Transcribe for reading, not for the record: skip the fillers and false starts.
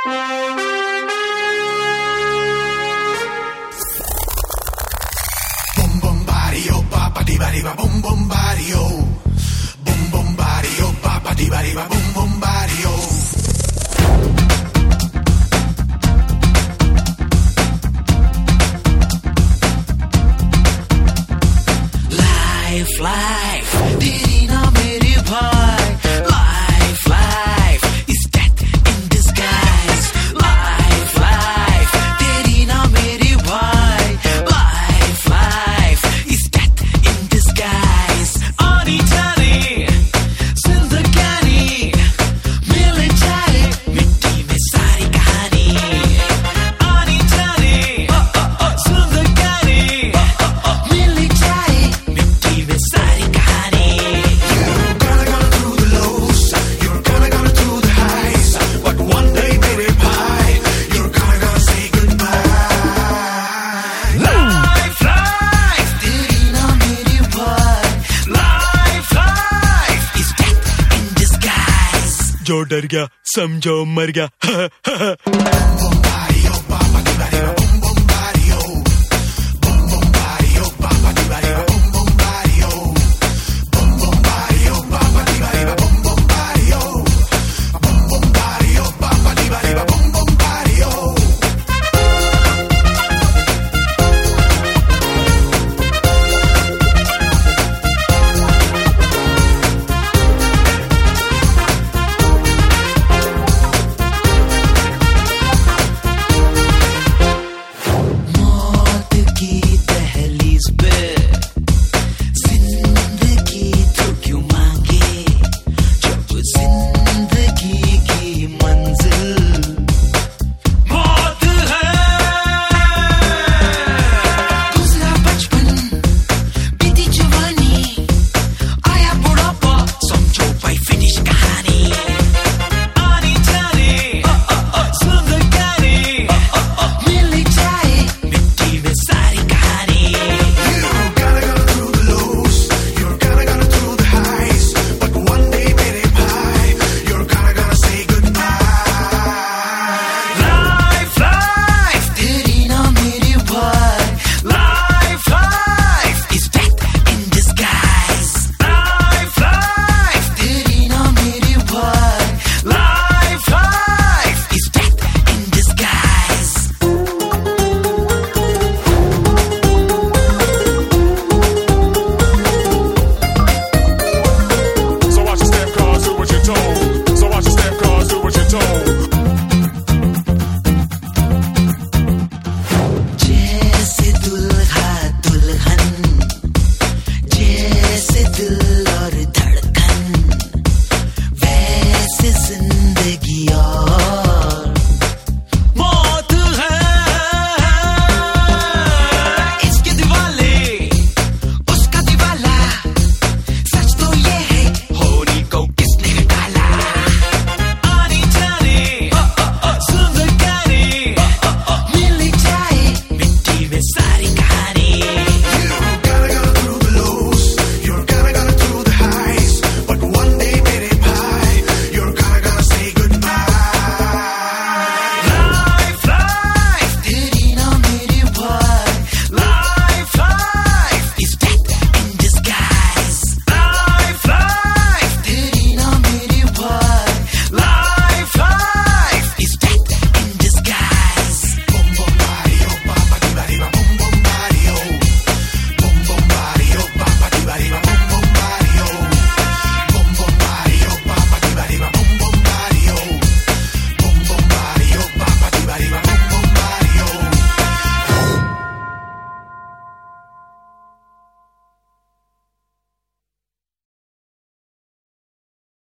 Boom boom bario, boom boom bario, papa di bariba, boom boom bario. Life, तेरी ना मेरी भाई. Life, is death in disguise. Life, तेरी ना मेरी भाई. Life, is death in disguise. आनी जानी, जिंदगानी, मिल जाए मिट्टी में सारी कहानी. आनी जानी, जिंदगानी, मिल जाए मिट्टी में सारी कहानी. You're gonna through the lows, you're gonna through the highs, but one day, baby pie, you're gonna say goodbye. Life, तेरी ना मेरी भाई. Life, is death in disguise. जो डर गया समझो मर गया. Boom boom